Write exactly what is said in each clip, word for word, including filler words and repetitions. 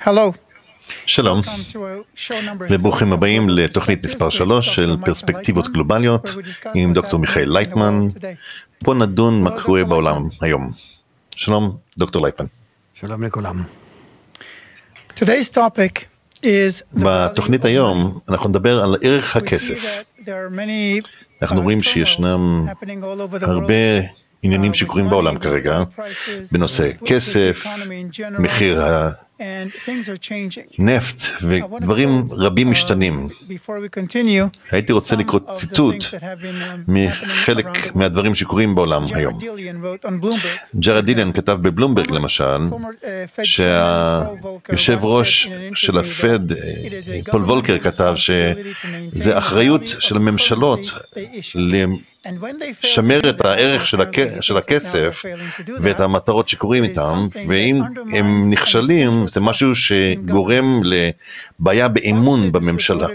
Hello. שלום, וברוכים הבאים לתוכנית מספר שלוש של פרספקטיבות גלובליות עם דוקטור מיכאל לייטמן. פה נדון מה קורה בעולם היום. שלום, דוקטור לייטמן. שלום לכולם. Today's topic is בתוכנית היום אנחנו נדבר על ערך הכסף. אנחנו רואים שישנם הרבה עניינים שקורים בעולם כרגע, בנושא כסף, מחיר הנפט ודברים רבים משתנים. הייתי רוצה לקרוא ציטוט מחלק מהדברים שקורים בעולם היום. ג'רד דיליאן כתב בבלומברג למשל, שהיושב ראש של הפד, פול וולקר, כתב שזה אחריות של הממשלות לשמר את הערך של הכסף ואת המטרות שקורים איתם, ואם הם נכשלים זה משהו שגורם לבעיה באמון בממשלה.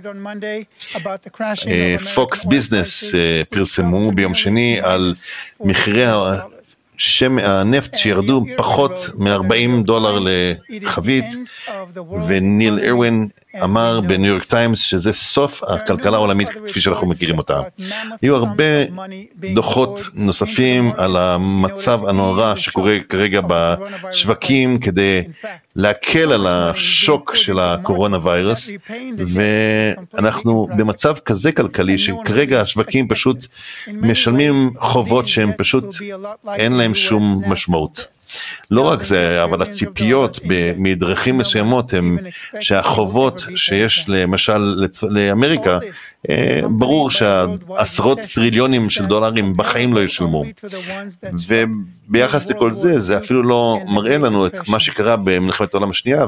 פוקס ביזנס פרסמו ביום שני על מחירי הנפט שירדו פחות מ-ארבעים דולר לחבית, וניל אירווין אמר בניו יורק טיימס שזה סוף הכלכלה העולמית כפי שאנחנו מכירים אותה. היו הרבה דוחות נוספים על המצב הנורא שקורה כרגע בשווקים כדי להקל על השוק של הקורונה ויירוס, ואנחנו במצב כזה כלכלי שכרגע השווקים פשוט משלמים חובות שהם פשוט אין להם שום משמעות. לא רק זה, אבל הציפיות מדרכים מסוימות הם שהחובות שיש למשל לאמריקה, ברור שהעשרות טריליונים של דולרים בחיים לא ישלמו. וביחס לכל זה, זה אפילו לא מראה לנו את מה שקרה במלחמת העולם השנייה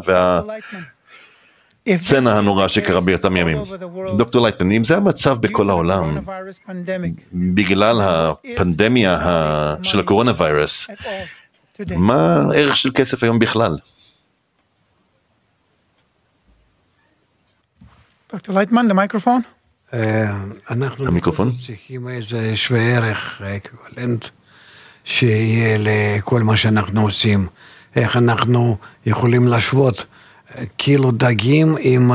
והצנע הנורא שקרה באותם ימים. דוקטור לייטמן, אם זה המצב בכל העולם, בגלל הפנדמיה של הקורונה ויירוס, מה הערך של כסף היום בכלל? דוקטור לייטמן, המיקרופון? אנחנו המיקרופון? צריכים איזה שווה ערך, אקוויוולנט, שיהיה לכל מה שאנחנו עושים. איך אנחנו יכולים להשוות קילו דגים עם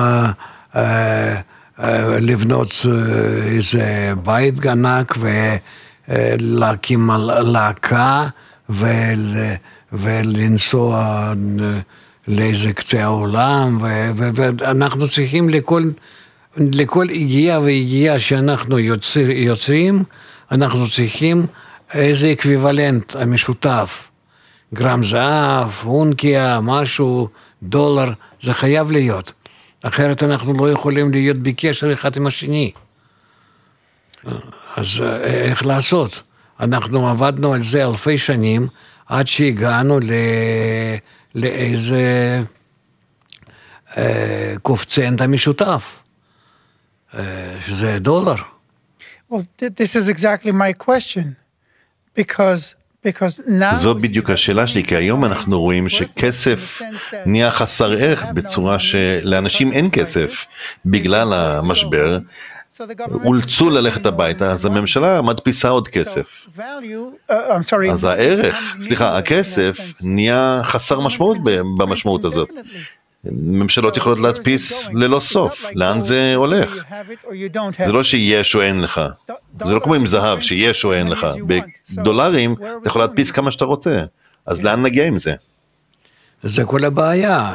לבנות איזה בית ענק ולהקים להקה, ול, ולנסוע לאיזה קצה העולם, ו, ו, ואנחנו צריכים לכל, לכל הגיעה והגיעה שאנחנו יוצר, יוצרים, אנחנו צריכים איזה אקוויוולנט המשותף, גרם זהב, אונקיה, משהו, דולר, זה חייב להיות, אחרת אנחנו לא יכולים להיות בקשר אחד עם השני. אז איך לעשות? אנחנו עבדנו על זה אלפי שנים, עד שהגענו ל... לאיזה אה, קופצנט המשותף, אה, שזה דולר. Well, this is exactly my question, because, because now... זו בדיוק השאלה שלי, כי היום אנחנו רואים שכסף נהיה חסר ערך בצורה שלאנשים אין כסף בגלל המשבר, אולצו ללכת הביתה, אז הממשלה מדפיסה עוד כסף. אז הערך, סליחה, הכסף נהיה חסר משמעות במשמעות הזאת. ממשלות יכולות להדפיס ללא סוף. לאן זה הולך? זה לא שיש או אין לך. זה לא כמו עם זהב, שיש או אין לך. בדולרים אתה יכול להדפיס כמה שאתה רוצה. אז לאן נגיע עם זה? זה כל הבעיה,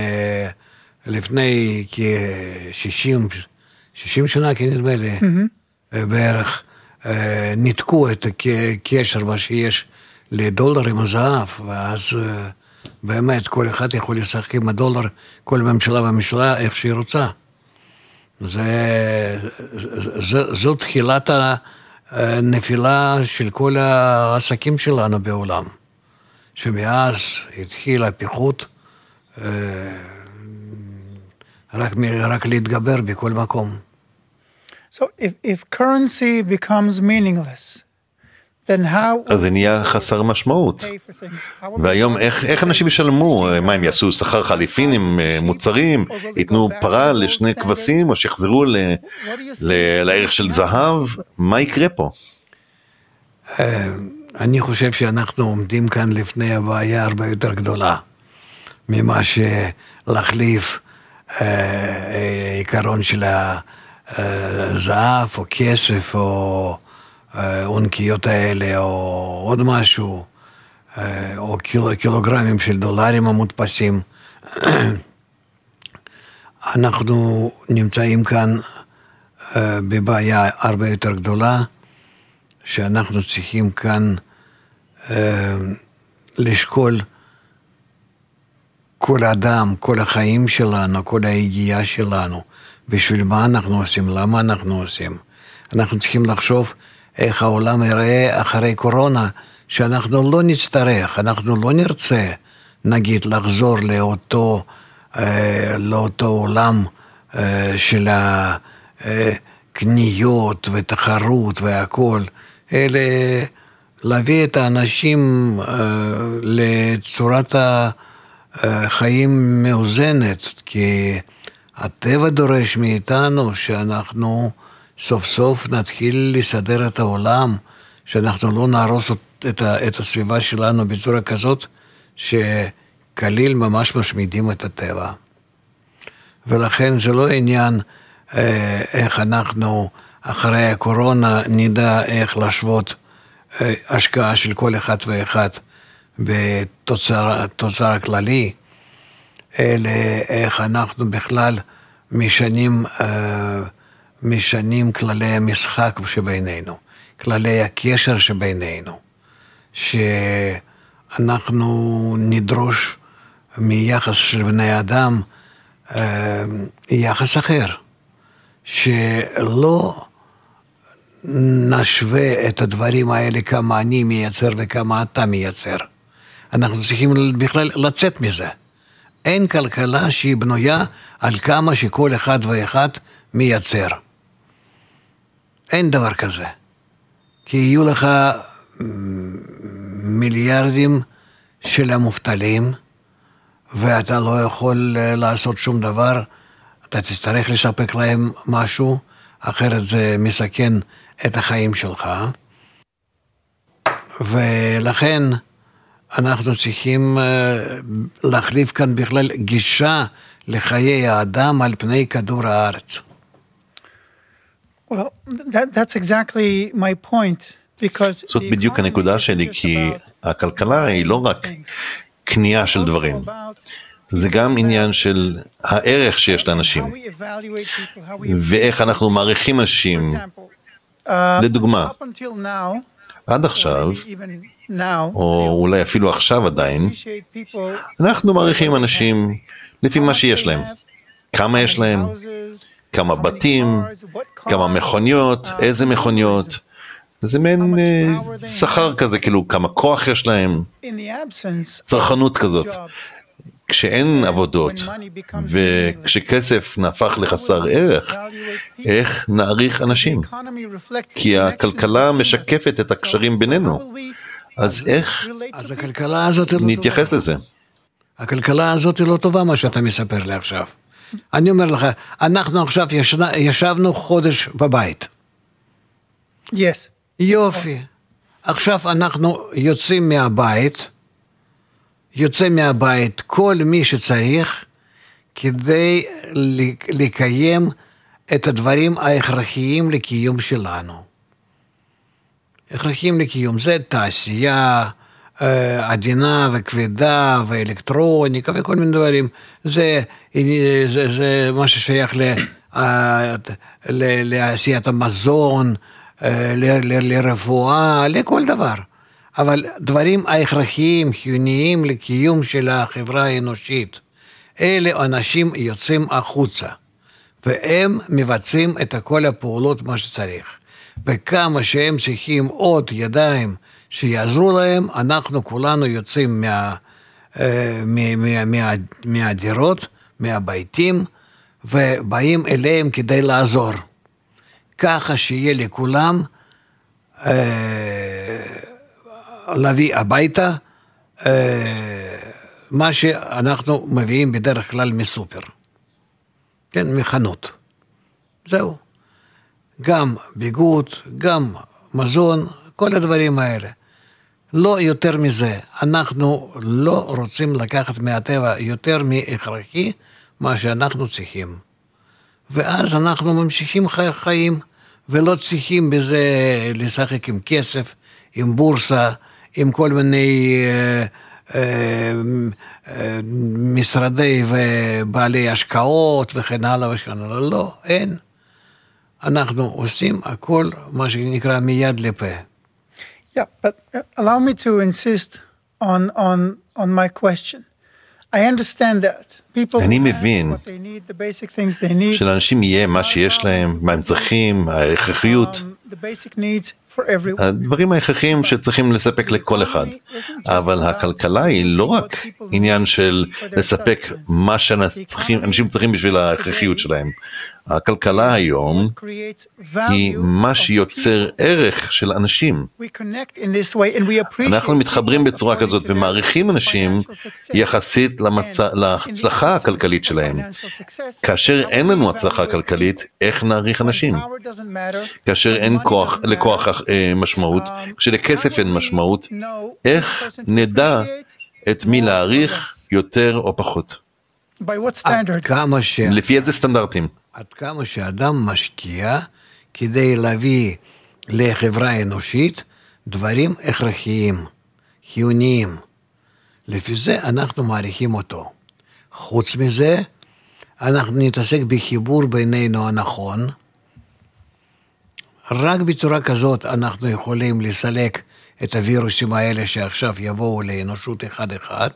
שלפני כ-שישים שישים שנה, כי נדמה לי, בערך, ניתקו את הקשר מה שיש לדולר עם הזהב, ואז באמת כל אחד יכול לשחק עם הדולר, כל ממשלה וממשלה איך שהיא רוצה. זו תחילת הנפילה של כל העסקים שלנו בעולם, שמאז התחיל הפיחות, רק, רק להתגבר בכל מקום. So if, if currency becomes meaningless, then how... אז זה נהיה חסר משמעות. והיום איך, איך אנשים ישלמו? מה הם יעשו? שכר חליפין עם מוצרים? ייתנו פרה לשני כבשים או שיחזרו ל, ל, לערך של זהב? מה יקרה פה? אני חושב שאנחנו עומדים כאן לפני הבעיה הרבה יותר גדולה. ממה שלהחליף עיקרון של הזהב או כסף או עונקיות האלה או עוד משהו, או קילוגרמים של דולרים המודפסים. אנחנו נמצאים כאן בבעיה הרבה יותר גדולה, שאנחנו צריכים כאן לשקול כל אדם, כל החיים שלנו, כל היגיעה שלנו, בשביל מה אנחנו עושים, למה אנחנו עושים. אנחנו צריכים לחשוב איך העולם יראה אחרי קורונה, שאנחנו לא נצטרך, אנחנו לא נרצה, נגיד, לחזור לאותו, לאותו עולם של הקניות ותחרות והכל, אלא להביא את האנשים לצורת החיים מאוזנת, כי הטבע דורש מאיתנו שאנחנו סוף סוף נתחיל לסדר את העולם, שאנחנו לא נהרוס את, ה, את הסביבה שלנו בצורה כזאת, שכליל ממש משמידים את הטבע. ולכן זה לא עניין אה, איך אנחנו אחרי הקורונה נדע איך להשוות אה, השקעה של כל אחד ואחד בתוצר, תוצר הכללי, אלא איך אנחנו בכלל משנים, אה, משנים כללי המשחק שבינינו, כללי הקשר שבינינו, שאנחנו נדרוש מיחס של בני אדם יחס אחר, שלא נשווה את הדברים האלה כמה אני מייצר וכמה אתה מייצר. אנחנו צריכים בכלל לצאת מזה. אין כלכלה שהיא בנויה על כמה שכל אחד ואחד מייצר. אין דבר כזה. כי יהיו לך מיליארדים של המובטלים, ואתה לא יכול לעשות שום דבר, אתה תצטרך לספק להם משהו, אחרת זה מסכן את החיים שלך. ולכן אנחנו צריכים להחליף כאן בכלל גישה לחיי האדם על פני כדור הארץ. Well, that, that's exactly my point, because זאת בדיוק הנקודה שלי, כי הכלכלה היא לא רק קנייה של דברים, זה גם עניין של הערך שיש לאנשים, ואיך אנחנו מעריכים אנשים. לדוגמה, עד עכשיו, או אולי אפילו עכשיו עדיין, אנחנו מעריכים אנשים לפי מה שיש להם, כמה יש להם, כמה בתים, כמה מכוניות, איזה מכוניות, זה מין שכר כזה, כאילו כמה כוח יש להם, צרכנות כזאת. כשאין עבודות, וכשכסף נהפך לחסר ערך, איך נעריך אנשים? כי הכלכלה משקפת את הקשרים בינינו. אז איך נתייחס לזה? הכלכלה הזאת היא לא טובה, מה שאתה מספר לי עכשיו. אני אומר לך, אנחנו עכשיו ישבנו חודש בבית. Yes. יופי. עכשיו אנחנו יוצאים מהבית, יוצא מהבית כל מי שצריך, כדי לקיים את הדברים ההכרחיים לקיום שלנו. הכרחיים לקיום, זה תעשייה, עדינה וכבדה ואלקטרוניקה וכל מיני דברים. זה, זה, זה מה ששייך ל, ל, לעשיית המזון, ל, ל, לרפואה, לכל דבר. אבל דברים ההכרחיים, חיוניים לקיום של החברה האנושית, אלה אנשים יוצאים החוצה, והם מבצעים את כל הפעולות מה שצריך. וכמה שהם צריכים עוד ידיים שיעזרו להם, אנחנו כולנו יוצאים מה, מה, מה, מה, מהדירות, מהביתים, ובאים אליהם כדי לעזור. ככה שיהיה לכולם להביא הביתה מה שאנחנו מביאים בדרך כלל מסופר. כן, מחנות. זהו. גם ביגוד, גם מזון, כל הדברים האלה. לא יותר מזה. אנחנו לא רוצים לקחת מהטבע יותר מהכרחי מה שאנחנו צריכים. ואז אנחנו ממשיכים חי, חיים, ולא צריכים בזה לשחק עם כסף, עם בורסה, עם כל מיני אה, אה, אה, משרדי ובעלי השקעות וכן הלאה וכן הלאה. לא, אין. אנחנו עושים הכל מה שנקרא מיד לפה. Yeah, but allow me to insist on on on my question. I understand that. People אני have מבין what they need, the basic things they need. שלאנשים יהיה מה שיש להם, מה הם צריכים, ההכרחיות, Um, the basic needs for everyone. הדברים ההכרחיים שצריכים לספק לכל אחד. אבל הכלכלה היא לא רק עניין של לספק מה שאנשים צריכים בשביל ההכרחיות שלהם. הכלכלה היום היא מה שיוצר ערך של אנשים. אנחנו מתחברים בצורה כזאת ומעריכים אנשים יחסית למצ... להצלחה הכלכלית שלהם. כאשר אין לנו הצלחה כלכלית, איך נעריך אנשים? כאשר אין כוח, לכוח משמעות, כשלכסף אין משמעות, איך נדע את מי להעריך יותר או פחות? עד כמה ש... לפי איזה סטנדרטים? עד כמה שאדם משקיע כדי להביא לחברה האנושית דברים הכרחיים, חיוניים. לפי זה אנחנו מעריכים אותו. חוץ מזה, אנחנו נתעסק בחיבור בינינו הנכון. רק בצורה כזאת אנחנו יכולים לסלק את הווירוסים האלה שעכשיו יבואו לאנושות אחד אחד.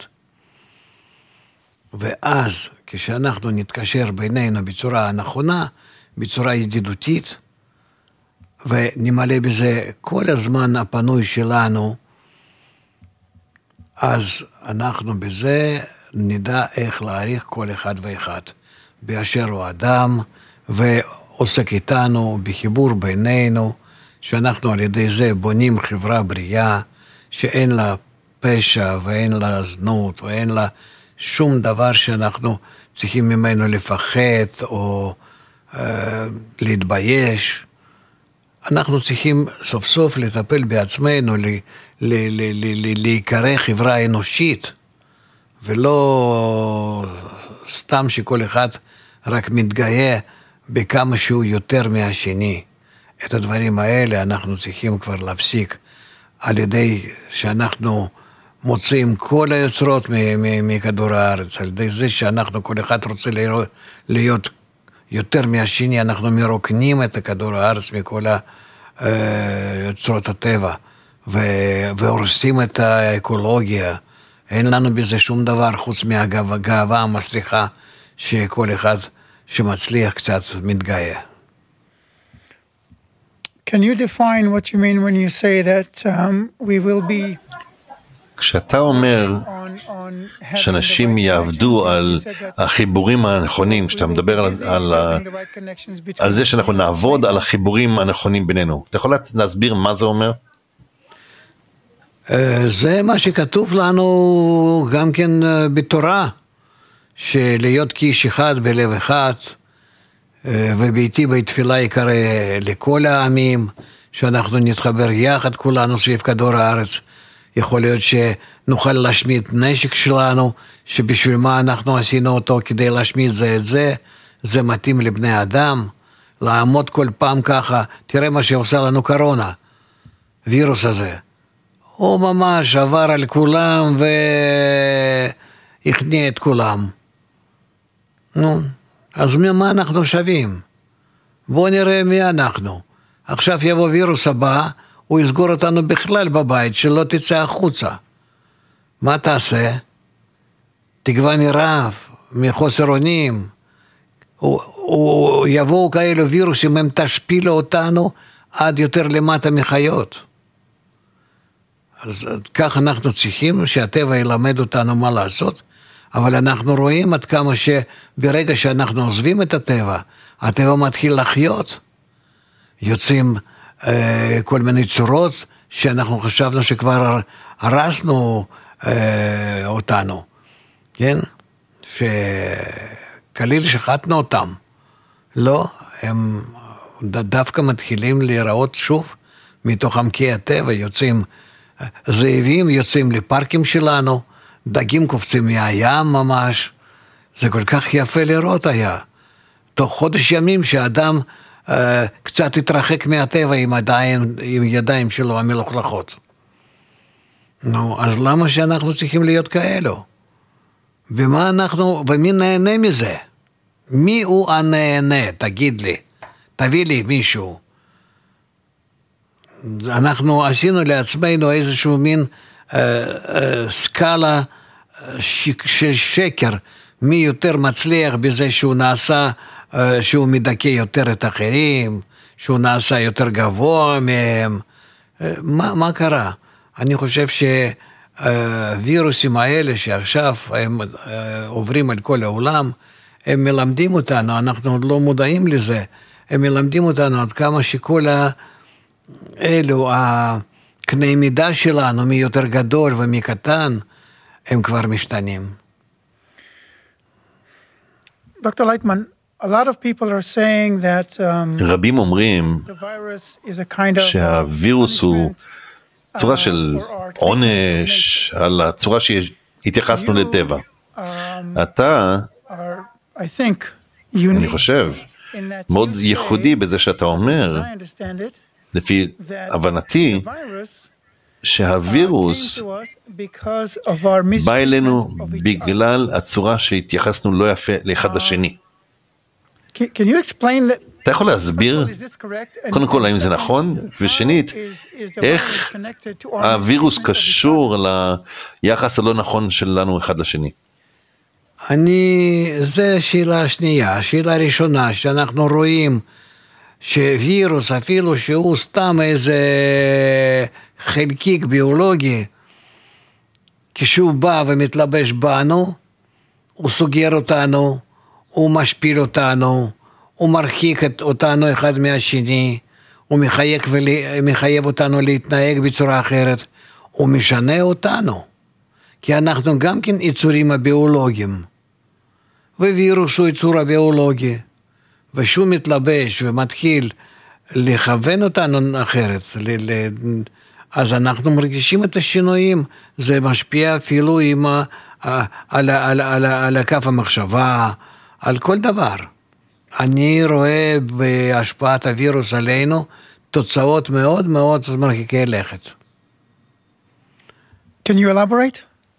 ואז כשאנחנו נתקשר בינינו בצורה הנכונה, בצורה ידידותית, ונמלא בזה כל הזמן הפנוי שלנו, אז אנחנו בזה נדע איך להעריך כל אחד ואחד, באשר הוא אדם, ועוסק איתנו בחיבור בינינו, שאנחנו על ידי זה בונים חברה בריאה, שאין לה פשע ואין לה זנות ואין לה שום דבר שאנחנו צריכים ממנו לפחד או אה, להתבייש. אנחנו צריכים סוף סוף לטפל בעצמנו, ל, ל, ל, ל, ל, להיקרא חברה אנושית, ולא סתם שכל אחד רק מתגאה בכמה שהוא יותר מהשני. את הדברים האלה אנחנו צריכים כבר להפסיק, על ידי שאנחנו מוצאים כל היוצרות מכדור הארץ, על ידי זה שאנחנו כל אחד רוצה להיות יותר מהשני, אנחנו מרוקנים את כדור הארץ מכל יוצרות הטבע, והורסים את האקולוגיה. אין לנו בזה שום דבר חוץ מהגאווה המצליחה שכל אחד שמצליח קצת מתגאה. Can you define what you mean when you say that um, we will be כשאתה אומר שאנשים יעבדו על החיבורים הנכונים, כשאתה מדבר על, על, על זה שאנחנו נעבוד על החיבורים הנכונים בינינו, אתה יכול להסביר מה זה אומר? זה מה שכתוב לנו גם כן בתורה, שלהיות כאיש אחד בלב אחד, וביתי בתפילה יקרא לכל העמים, שאנחנו נתחבר יחד כולנו סביב כדור הארץ. יכול להיות שנוכל להשמיד נשק שלנו, שבשביל מה אנחנו עשינו אותו כדי להשמיד זה את זה, זה מתאים לבני אדם, לעמוד כל פעם ככה, תראה מה שעושה לנו קורונה, וירוס הזה. הוא ממש עבר על כולם והכניע את כולם. נו, אז מה אנחנו שווים? בואו נראה מי אנחנו. עכשיו יבוא וירוס הבא, הוא יסגור אותנו בכלל בבית, שלא תצא החוצה. מה תעשה? תגווע מרעב, מחוסר אונים. הוא, הוא יבואו כאלו וירוסים, הם תשפילו אותנו עד יותר למטה מחיות. אז כך אנחנו צריכים שהטבע ילמד אותנו מה לעשות, אבל אנחנו רואים עד כמה שברגע שאנחנו עוזבים את הטבע, הטבע מתחיל לחיות. יוצאים אה, כל מיני צורות שאנחנו חשבנו שכבר הרסנו אה, אותנו, כן? שכליל שחטנו אותם. לא, הם דווקא מתחילים להיראות שוב מתוך עמקי הטבע, יוצאים זאבים יוצאים לפארקים שלנו, דגים קופצים מהים ממש, זה כל כך יפה לראות היה. תוך חודש ימים שאדם אה, קצת התרחק מהטבע עם, עדיין, עם ידיים שלו המלוכלכות. נו, אז למה שאנחנו צריכים להיות כאלו? ומה אנחנו, ומי נהנה מזה? מי הוא הנהנה? תגיד לי, תביא לי מישהו. אנחנו עשינו לעצמנו איזשהו מין אה, אה, סקאלה ש- של שקר, מי יותר מצליח בזה שהוא נעשה, אה, שהוא מדכא יותר את האחרים, שהוא נעשה יותר גבוה מהם. אה, מה, מה קרה? אני חושב שהווירוסים האלה שעכשיו הם אה, עוברים על כל העולם, הם מלמדים אותנו, אנחנו עוד לא מודעים לזה, הם מלמדים אותנו עד כמה שכל ה... אלו, הקנה מידה שלנו, מי יותר גדול ומי קטן, הם כבר משתנים. דוקטור לייטמן, a lot of people are saying that um, רבים אומרים the virus is a kind of שהווירוס הוא צורה של עונש על הצורה שהתייחסנו לטבע. אתה, I think, אני unique חושב, in that מאוד you say, ייחודי בזה שאתה אומר, as I understand it, לפי that הבנתי, the virus שהווירוס came to us because of our בא אלינו mistreatment of each other. בגלל הצורה שהתייחסנו לא יפה לאחד לשני. Can, can you explain that? אתה יכול להסביר, Is this correct? קודם כל, האם זה And נכון? second, ושנית, how is- is the איך virus connected to our הווירוס mistreatment of each קשור ליחס הלא נכון שלנו אחד לשני? אני, זה שאלה שנייה. שאלה ראשונה, שאנחנו רואים שווירוס, אפילו שהוא סתם איזה חלקיק ביולוגי, כשהוא בא ומתלבש בנו, הוא סוגר אותנו, הוא משפיל אותנו, הוא מרחיק את אותנו אחד מהשני, הוא מחייב, מחייב אותנו להתנהג בצורה אחרת, הוא משנה אותנו, כי אנחנו גם כן יצורים הביולוגיים, ווירוס הוא יצור הביולוגי, ושהוא מתלבש ומתחיל לכוון אותנו אחרת, ל- ל- אז אנחנו מרגישים את השינויים, זה משפיע אפילו עם ה- על, על, על, על הקו המחשבה, על כל דבר. אני רואה בהשפעת הווירוס עלינו תוצאות מאוד מאוד מרחיקי לכת. Can you elaborate?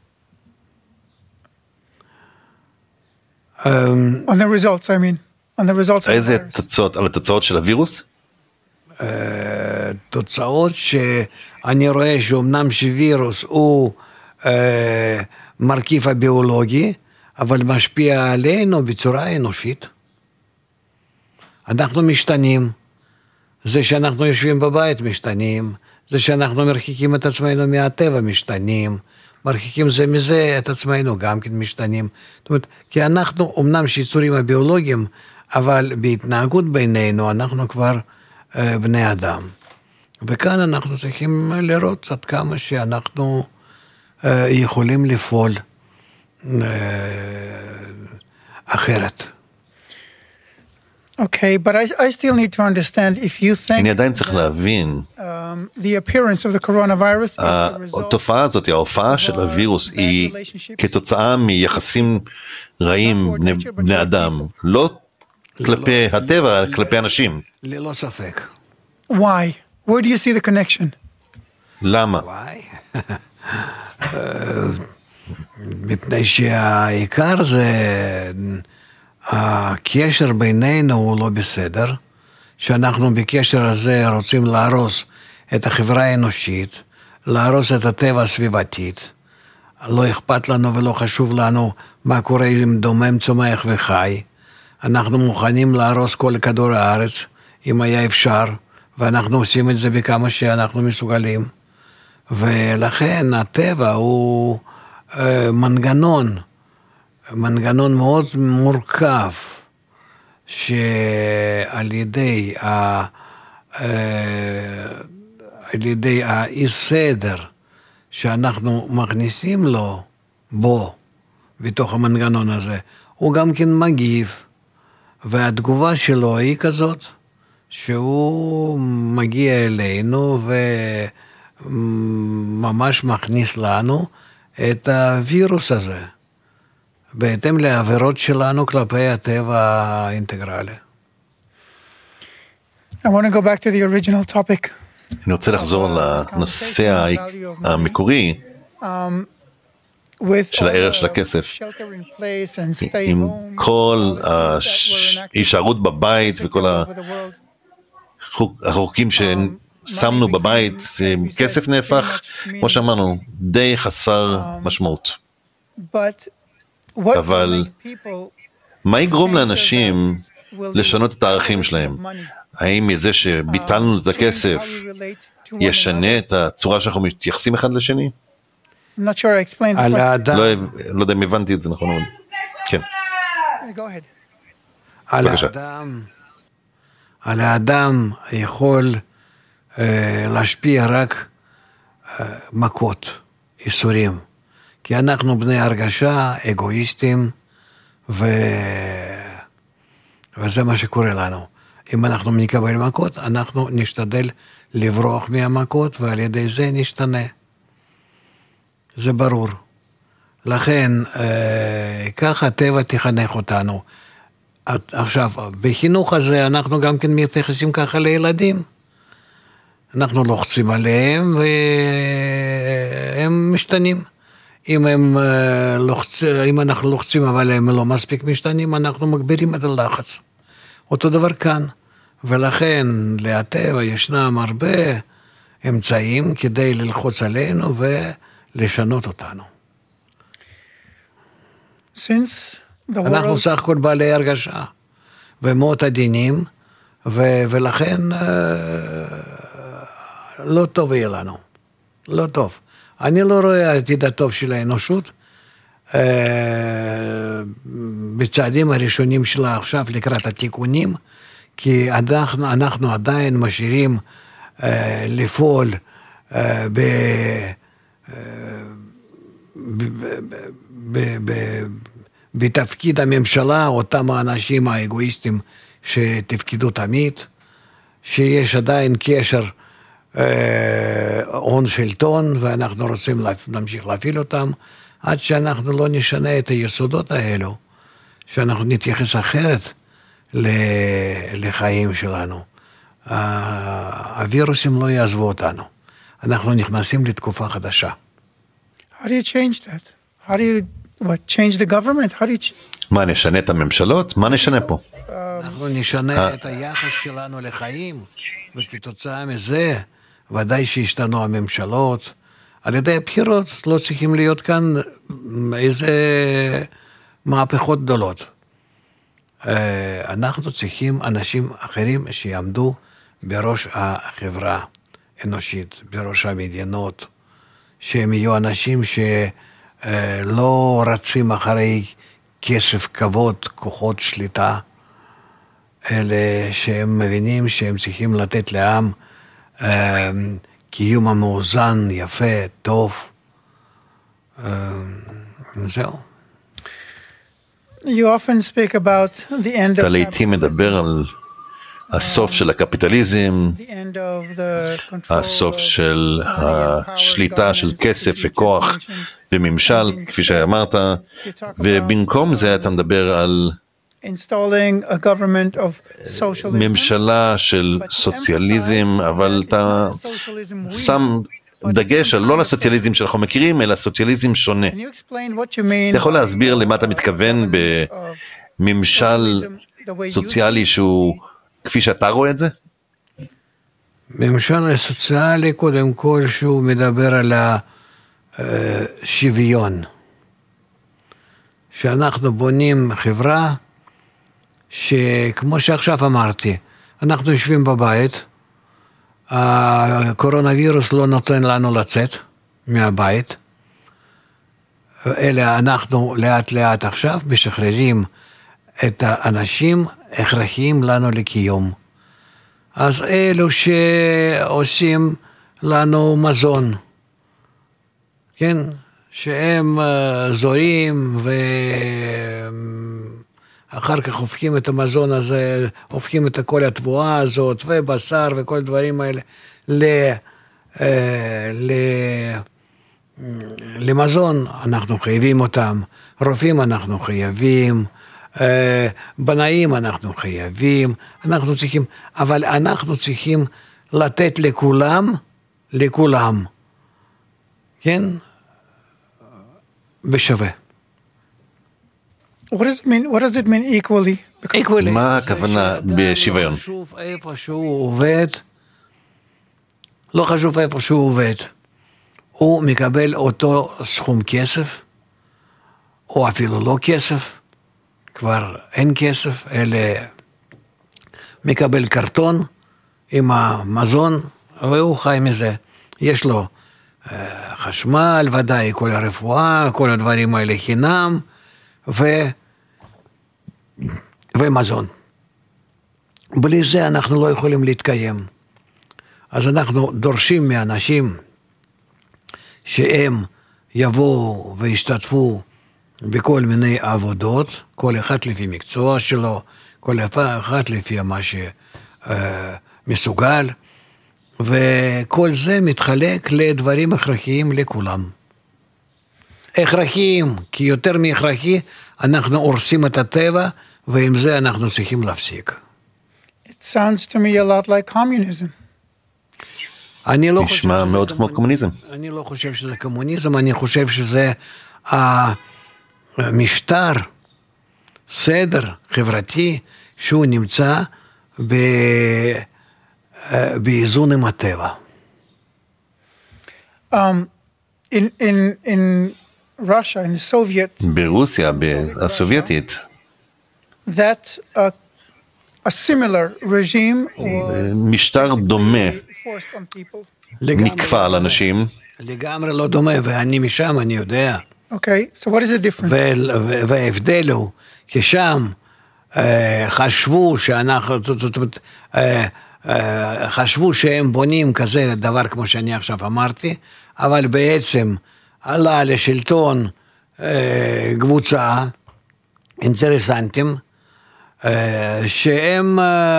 Um, On the results, I mean. On the results of the איזה virus. תוצאות, על התוצאות של הווירוס? uh, תוצאות שאני רואה שאומנם שווירוס הוא uh, מרכיב הביולוגי, אבל משפיע עלינו בצורה אנושית. אנחנו משתנים, זה שאנחנו יושבים בבית משתנים, זה שאנחנו מרחיקים את עצמנו מהטבע משתנים, מרחיקים זה מזה את עצמנו גם כן משתנים. זאת אומרת, כי אנחנו אמנם שיצורים הביולוגיים, אבל בהתנהגות בינינו אנחנו כבר אה, בני אדם. וכאן אנחנו צריכים לראות עד כמה שאנחנו אה, יכולים לפעול אה, אחרת. Okay, but I, I still need to understand if you think אני עדיין צריך להבין, um, the appearance of the coronavirus is the result התופעה הזאת, ההופעה של הווירוס היא כתוצאה מיחסים רעים בני, בני אדם, לא כלפי הטבע, אלא כלפי אנשים. ללא ספק. why? Where do you see the connection? למה? וואי. מפני שהעיקר זה הקשר בינינו הוא לא בסדר, שאנחנו בקשר הזה רוצים להרוס את החברה האנושית, להרוס את הטבע הסביבתית, לא אכפת לנו ולא חשוב לנו מה קורה עם דומם, צומח וחי, אנחנו מוכנים להרוס כל כדור הארץ, אם היה אפשר, ואנחנו עושים את זה בכמה שאנחנו מסוגלים, ולכן הטבע הוא אה, מנגנון, מנגנון מאוד מורכב, שעל ידי, ה, אה, על ידי האי סדר שאנחנו מכניסים לו, בו, בתוך המנגנון הזה, הוא גם כן מגיב, והתגובה שלו היא כזאת, שהוא מגיע אלינו ממש מכניס לנו את הווירוס הזה, בהתאם לעבירות שלנו כלפי הטבע האינטגרלי. I want to go back to the original topic. אני רוצה לחזור לנושא המקורי של הערך של הכסף, עם כל ההישארות בבית וכל החוקים ששמנו בבית, כסף נהפך, כמו שאמרנו, די חסר משמעות. אבל מה יגרום לאנשים לשנות את הערכים שלהם? האם מזה שביטלנו את הכסף ישנה את הצורה שאנחנו מתייחסים אחד לשני? I'm not sure I explained על האדם, לא, לא יודע אם הבנתי את זה נכון. כן. Go ahead. על האדם, על האדם יכול אה, להשפיע רק אה, מכות, איסורים. כי אנחנו בני הרגשה, אגואיסטים, ו... וזה מה שקורה לנו. אם אנחנו נקבל מכות, אנחנו נשתדל לברוח מהמכות, ועל ידי זה נשתנה. זה ברור. לכן, אה, ככה הטבע תחנך אותנו. עכשיו, בחינוך הזה אנחנו גם כן מתייחסים ככה לילדים. אנחנו לוחצים עליהם והם משתנים. אם, הם לוחצ... אם אנחנו לוחצים אבל הם לא מספיק משתנים, אנחנו מגבירים את הלחץ. אותו דבר כאן. ולכן לטבע ישנם הרבה אמצעים כדי ללחוץ עלינו ולשנות אותנו. Since the world... אנחנו סך הכל בעלי הרגשה ומאוד עדינים, ו- ולכן אה, לא טוב יהיה לנו, לא טוב. אני לא רואה העתיד הטוב של האנושות אה, בצעדים הראשונים שלה עכשיו לקראת התיקונים, כי אנחנו, אנחנו עדיין משאירים אה, לפעול אה, ב... אה, ב... ב... ב... ב... בתפקיד הממשלה, אותם האנשים האגואיסטים שתפקידו תמיד, שיש עדיין קשר הון שלטון, ואנחנו רוצים להמשיך להפעיל אותם, עד שאנחנו לא נשנה את היסודות האלו, שאנחנו נתייחס אחרת לחיים שלנו. הווירוסים לא יעזבו אותנו. אנחנו נכנסים לתקופה חדשה. How do you change that? How do you what, change the government? How do you... מה, נשנה את הממשלות? מה נשנה פה? אנחנו נשנה את היחס שלנו לחיים, וכתוצאה מזה, ודאי שהשתנו הממשלות. על ידי הבחירות לא צריכים להיות כאן איזה מהפכות גדולות. אנחנו צריכים אנשים אחרים שיעמדו בראש החברה האנושית, בראש המדינות, שהם יהיו אנשים שלא רצים אחרי כסף, כבוד, כוחות שליטה, אלא שהם מבינים שהם צריכים לתת לעם קיום המאוזן, יפה, טוב. זהו. You often speak about the end of אתה לעתים מדבר על הסוף של הקפיטליזם, the end of the control הסוף of של השליטה של כסף וכוח וממשל, כפי שאמרת, ובמקום זה אתה מדבר על installing a government of socialism. ממשלה של סוציאליזם, אבל אתה שם דגש על לא לסוציאליזם שאנחנו מכירים, אלא סוציאליזם שונה. Can you explain what you mean? אתה יכול להסביר למה אתה מתכוון בממשל סוציאלי שהוא כפי שאתה רואה את זה? ממשל סוציאלי קודם כל שהוא מדבר על השוויון. שאנחנו בונים חברה שכמו שעכשיו אמרתי, אנחנו יושבים בבית, הקורונה וירוס לא נותן לנו לצאת מהבית, אלא אנחנו לאט לאט עכשיו משחררים את האנשים הכרחיים לנו לקיום. אז אלו שעושים לנו מזון, כן? שהם זורים ואחר כך הופכים את המזון הזה, הופכים את כל התבואה הזאת ובשר וכל דברים האלה למזון אנחנו חייבים אותם, רופאים אנחנו חייבים, בנאים אנחנו חייבים, אנחנו צריכים, אבל אנחנו צריכים לתת לכולם, לכולם, כן? בשווה. What does it mean? What does it mean equally? equally. מה הכוונה בשוויון? לא חשוב איפה שהוא עובד, לא חשוב איפה שהוא עובד, הוא מקבל אותו סכום כסף, או אפילו לא כסף, כבר אין כסף, אלא מקבל קרטון עם המזון, והוא חי מזה. יש לו חשמל, ודאי, כל הרפואה, כל הדברים האלה חינם, ו... ומזון. בלי זה אנחנו לא יכולים להתקיים. אז אנחנו דורשים מאנשים שהם יבואו וישתתפו בכל מיני עבודות, כל אחד לפי מקצוע שלו, כל אחד לפי מה שמסוגל, וכל זה מתחלק לדברים הכרחיים לכולם. הכרחיים, כי יותר מהכרחי, אנחנו הורסים את הטבע, ועם זה אנחנו צריכים להפסיק. It sounds to me a lot like communism. אני לא נשמע מאוד כמו קומוניזם. אני לא חושב שזה קומוניזם, אני חושב שזה המשטר, סדר חברתי, שהוא נמצא ב... באיזון עם הטבע. Um, in, in, in Russia, in the Soviet, ברוסיה, הסובייטית, that uh, a similar regime was משטר דומה forced on people. נקפה על אנשים. לגמרי לא דומה, ואני משם, אני יודע. Okay, so what is the difference? וההבדל הוא, כי שם חשבו שאנחנו, זאת אומרת, חשבו שהם בונים כזה דבר כמו שאני עכשיו אמרתי, אבל בעצם עלה לשלטון קבוצה אינטרסנטים, שהם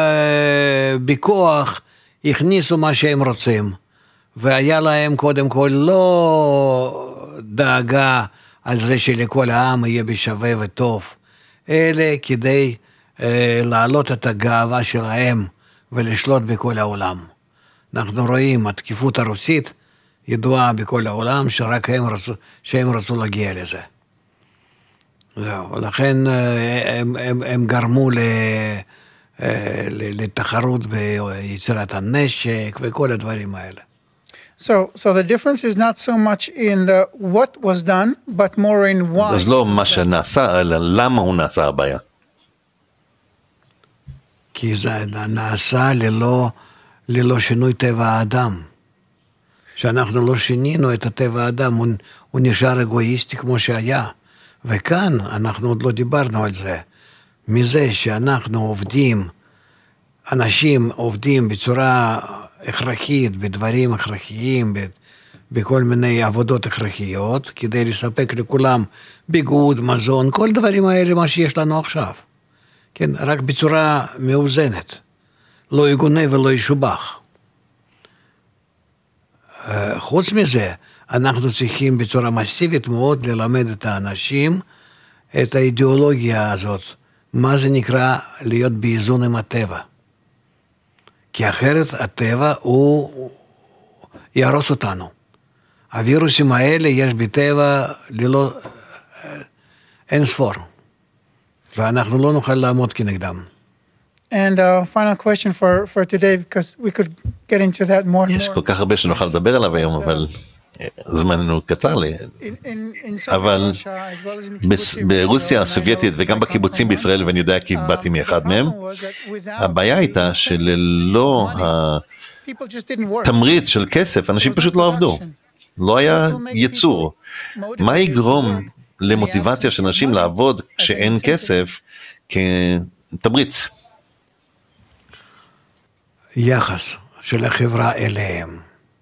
בכוח הכניסו מה שהם רוצים, והיה להם קודם כל לא דאגה על זה שלכל העם יהיה בשווה וטוב, אלא כדי להעלות את הגאווה שלהם ולשלוט בכל העולם. אנחנו רואים, התקיפות הרוסית ידועה בכל העולם, שרק הם רצו, שהם רצו להגיע לזה. ולכן הם, הם, הם גרמו ל, לתחרות ביצירת הנשק וכל הדברים האלה. So, so the difference is not so much in the what was done, but more in why. אז לא מה שנעשה, אלא למה הוא נעשה הבעיה. כי זה נעשה ללא, ללא שינוי טבע האדם. שאנחנו לא שינינו את הטבע האדם, הוא, הוא נשאר אגואיסטי כמו שהיה. וכאן אנחנו עוד לא דיברנו על זה. מזה שאנחנו עובדים, אנשים עובדים בצורה הכרחית, בדברים הכרחיים, בכל מיני עבודות הכרחיות, כדי לספק לכולם ביגוד, מזון, כל דברים האלה מה שיש לנו עכשיו. כן, רק בצורה מאוזנת, לא יגונה ולא ישובח. חוץ מזה, אנחנו צריכים בצורה מסיבית מאוד ללמד את האנשים את האידיאולוגיה הזאת, מה זה נקרא להיות באיזון עם הטבע. כי אחרת הטבע הוא יהרוס אותנו. הווירוסים האלה יש בטבע ללא אין ספור. ואנחנו לא נוכל לעמוד כנגדם. And uh, final question for, for today, because we could get into that more and more. יש כל כך הרבה שנוכל לדבר עליו היום, אבל זמננו קצר לי. אבל ברוסיה הסובייטית וגם בקיבוצים בישראל, ואני יודע כי באתי מאחד מהם, הבעיה הייתה שללא התמריץ של כסף, אנשים פשוט לא עבדו. לא היה יצור. מה יגרום למוטיבציה של אנשים לעבוד כשאין כסף כתמריץ? יחס של החברה אליהם.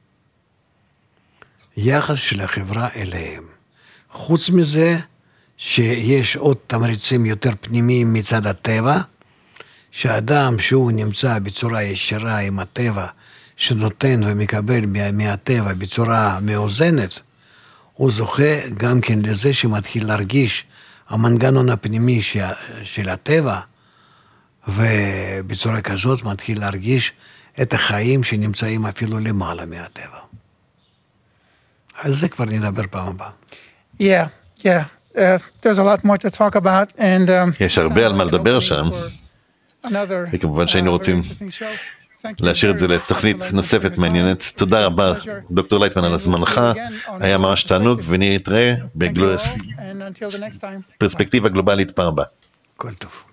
יחס של החברה אליהם. חוץ מזה שיש עוד תמריצים יותר פנימיים מצד הטבע, שאדם שהוא נמצא בצורה ישירה עם הטבע, שנותן ומקבל מהטבע בצורה מאוזנת, הוא זוכה גם כן לזה שמתחיל להרגיש המנגנון הפנימי של הטבע, ובצורה כזאת מתחיל להרגיש את החיים שנמצאים אפילו למעלה מהטבע. על זה כבר נדבר פעם הבאה. Yeah, yeah. Uh, there's a lot more to talk about, and um, יש הרבה על מה לדבר שם, וכמובן שהיינו רוצים להשאיר את זה לתוכנית נוספת מעניינת. תודה רבה, דוקטור לייטמן, על הזמנך, היה ממש תענוג, ונתראה בפרספקטיבה גלובלית פעם הבאה. כל טוב.